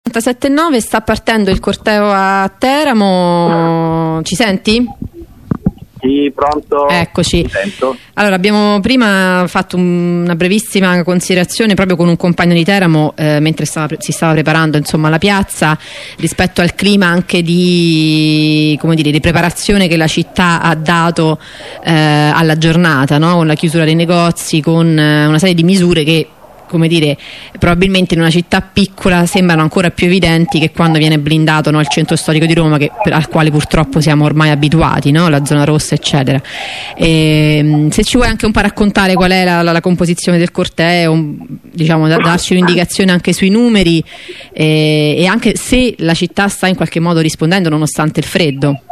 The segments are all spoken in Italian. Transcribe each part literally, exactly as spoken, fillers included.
novantasette virgola nove, sta partendo il corteo a Teramo. Ci senti? Sì, pronto. Eccoci. Allora, abbiamo prima fatto un, una brevissima considerazione proprio con un compagno di Teramo eh, mentre stava, si stava preparando insomma la piazza, rispetto al clima anche di, come dire, di preparazione che la città ha dato eh, alla giornata, no? Con la chiusura dei negozi, con eh, una serie di misure che, come dire, probabilmente in una città piccola sembrano ancora più evidenti che quando viene blindato, no, il centro storico di Roma, che, al quale purtroppo siamo ormai abituati, no? La zona rossa eccetera. E, se ci vuoi anche un po' raccontare qual è la, la, la composizione del corteo, diciamo, da, darci un'indicazione anche sui numeri e, e anche se la città sta in qualche modo rispondendo nonostante il freddo.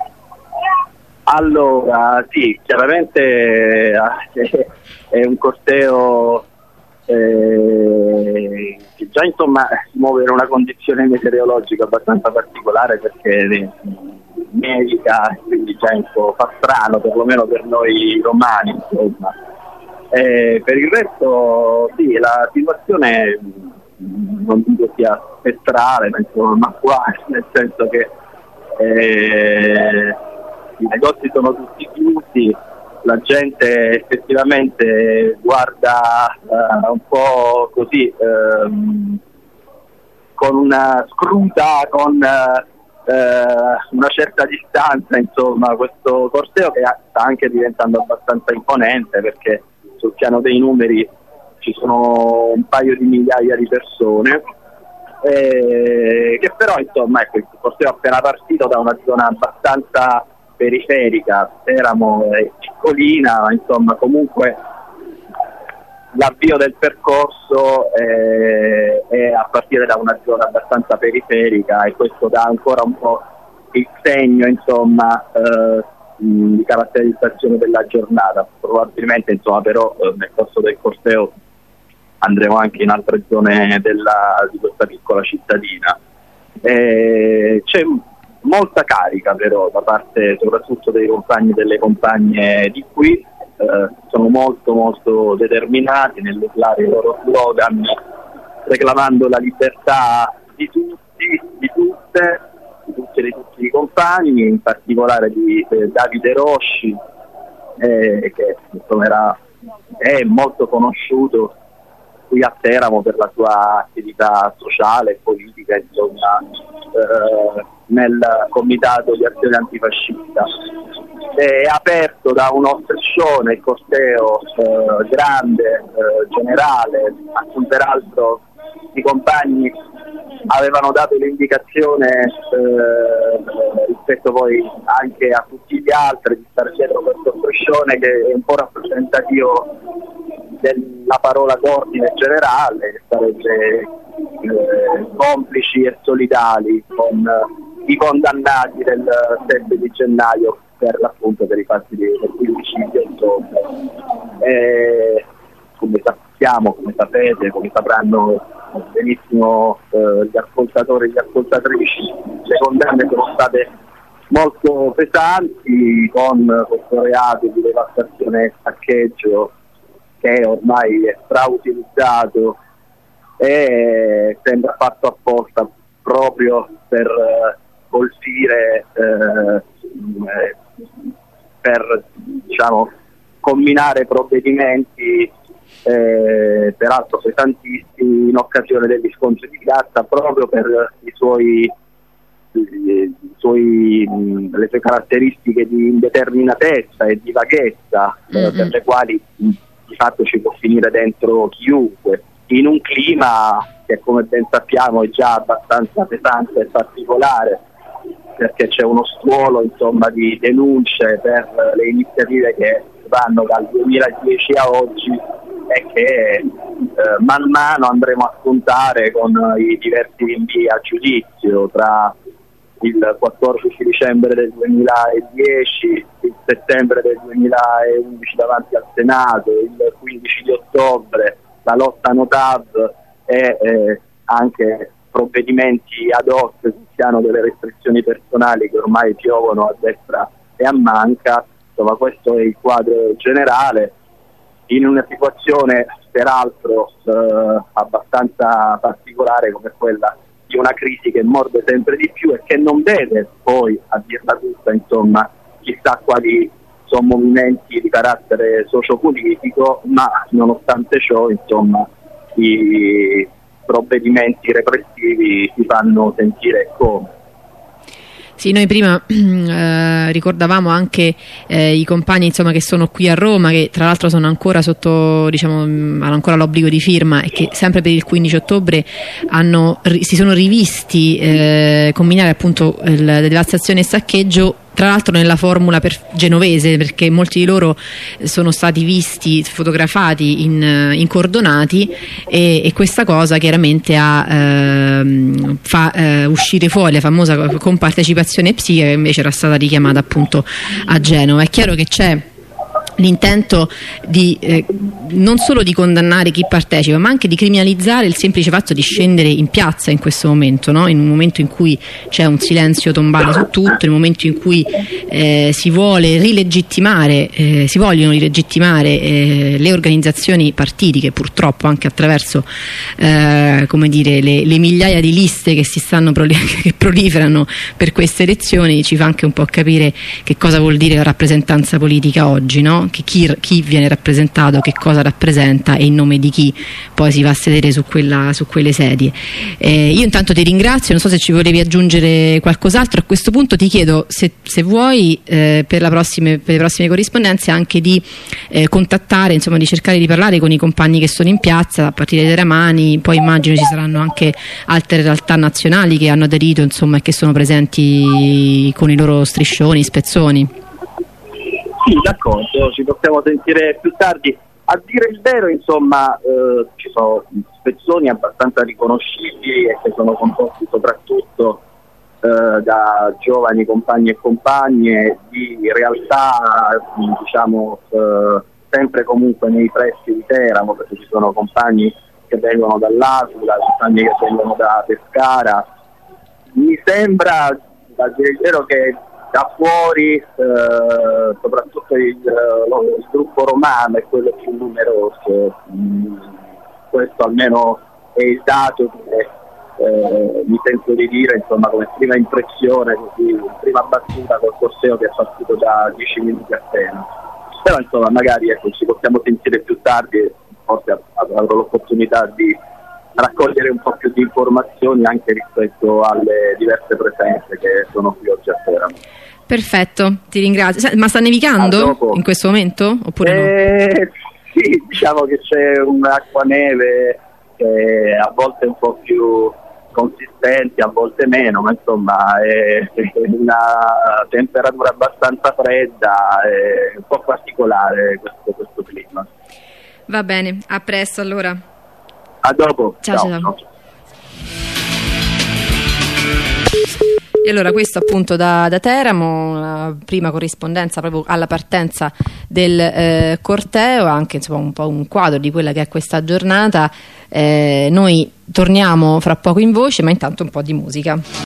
Allora, sì, chiaramente è un corteo Eh, che già insomma si muove in una condizione meteorologica abbastanza particolare, perché nevica, quindi già un po' fa strano, perlomeno per noi romani, insomma. Eh, per il resto sì, la situazione non dico sia spettrale, ma insomma quasi, nel senso che eh, i negozi sono tutti chiusi, la gente effettivamente guarda uh, un po' così, um, con una scruta, con uh, uh, una certa distanza, insomma, questo corteo che sta anche diventando abbastanza imponente, perché sul piano dei numeri ci sono un paio di migliaia di persone, eh, che però insomma ecco, il corteo è appena partito da una zona abbastanza periferica, Teramo è piccolina, ma insomma comunque l'avvio del percorso è, è a partire da una zona abbastanza periferica, e questo dà ancora un po' il segno, insomma, eh, di caratterizzazione della giornata. Probabilmente insomma però eh, nel corso del corteo andremo anche in altre zone della, di questa piccola cittadina. Eh, c'è molta carica però da parte soprattutto dei compagni e delle compagne di qui, eh, sono molto molto determinati nell'urlare i loro slogan, reclamando la libertà di tutti, di tutte, di tutti, di tutti i compagni, in particolare di eh, Davide Rosci, eh, che insomma era, è molto conosciuto qui a Teramo per la sua attività sociale e politica, insomma, eh, nel comitato di azione antifascista. È aperto da uno striscione il corteo eh, grande, eh, generale, a cui peraltro i compagni avevano dato l'indicazione eh, rispetto poi anche a tutti gli altri di stare dietro questo striscione, che è un po' rappresentativo della parola d'ordine generale, che sarebbe eh, complici e solidali con i condannati del sette di gennaio per l'appunto per i fatti di quindici di ottobre. Eh, come sappiamo, come sapete, come sapranno benissimo eh, gli ascoltatori e gli ascoltatrici, le condanne sono state molto pesanti, con questo reato di devastazione e saccheggio che ormai è strautilizzato e sembra fatto apposta proprio per eh, colpire, eh, per diciamo combinare provvedimenti eh, peraltro pesantissimi in occasione degli scontri di piazza, proprio per i suoi, i suoi le sue caratteristiche di indeterminatezza e di vaghezza, mm-hmm. eh, per le quali di fatto ci può finire dentro chiunque, in un clima che, come ben sappiamo, è già abbastanza pesante e particolare, perché c'è uno stuolo insomma di denunce per le iniziative che vanno dal duemiladieci a oggi e che eh, man mano andremo a spuntare con i diversi rinvii a giudizio, tra il quattordici dicembre del duemiladieci, il settembre del duemilaundici davanti al Senato, il quindici di ottobre la lotta Notav e eh, anche provvedimenti ad hoc sul piano delle restrizioni personali che ormai piovono a destra e a manca. Insomma, questo è il quadro generale, in una situazione peraltro eh, abbastanza particolare come quella di una crisi che morde sempre di più e che non vede poi, a dirla tutta, insomma, chissà quali sono movimenti di carattere sociopolitico, ma nonostante ciò, insomma, i provvedimenti repressivi si fanno sentire come. Sì, noi prima eh, ricordavamo anche eh, i compagni, insomma, che sono qui a Roma, che tra l'altro sono ancora sotto, diciamo, hanno ancora l'obbligo di firma e che sempre per il quindici ottobre hanno, si sono rivisti eh, combinare appunto il, la devastazione e il saccheggio, tra l'altro nella formula per genovese, perché molti di loro sono stati visti, fotografati in, incordonati e, e questa cosa chiaramente ha, ehm, fa eh, uscire fuori la famosa compartecipazione psichica che invece era stata richiamata appunto a Genova. È chiaro che c'è l'intento di eh, non solo di condannare chi partecipa, ma anche di criminalizzare il semplice fatto di scendere in piazza in questo momento, no? In un momento in cui c'è un silenzio tombale su tutto, in un momento in cui eh, si vuole rilegittimare, eh, si vogliono rilegittimare eh, le organizzazioni partitiche, purtroppo anche attraverso eh, come dire, le, le migliaia di liste che si stanno proli- che proliferano per queste elezioni. Ci fa anche un po' capire che cosa vuol dire la rappresentanza politica oggi, no? Che chi, chi viene rappresentato, che cosa rappresenta e in nome di chi poi si va a sedere su, quella, su quelle sedie. Eh, io intanto ti ringrazio, non so se ci volevi aggiungere qualcos'altro. A questo punto ti chiedo se, se vuoi eh, per, la prossime, per le prossime corrispondenze anche di eh, contattare, insomma di cercare di parlare con i compagni che sono in piazza a partire dai Teramani, poi immagino ci saranno anche altre realtà nazionali che hanno aderito, insomma, e che sono presenti con i loro striscioni, spezzoni. Sì, d'accordo, ci possiamo sentire più tardi. A dire il vero, insomma, eh, ci sono spezzoni abbastanza riconoscibili e che sono composti soprattutto eh, da giovani compagni e compagne di realtà, diciamo, eh, sempre comunque nei pressi di Teramo, perché ci sono compagni che vengono dall'Aquila, compagni che vengono da Pescara. Mi sembra, a dire il vero, che da fuori eh, soprattutto il, il gruppo romano è quello più numeroso. Mm, questo almeno è il dato che eh, mi sento di dire, insomma, come prima impressione, così, prima battuta col corteo che è partito da dieci minuti appena. Però insomma magari ecco, ci possiamo sentire più tardi, forse avrò l'opportunità di raccogliere un po' più di informazioni anche rispetto alle diverse presenze che sono qui oggi a Teramo. Perfetto, ti ringrazio. Ma sta nevicando in questo momento? Oppure eh, no? Sì, diciamo che c'è un'acquaneve che a volte è un po' più consistente, a volte meno, ma insomma è una temperatura abbastanza fredda, è un po' particolare questo, questo clima. Va bene, a presto allora. A dopo. Ciao, ciao. ciao. E allora questo appunto da, da Teramo, la prima corrispondenza proprio alla partenza del eh, corteo, anche insomma un po' un quadro di quella che è questa giornata. Eh, noi torniamo fra poco in voce, ma intanto un po' di musica.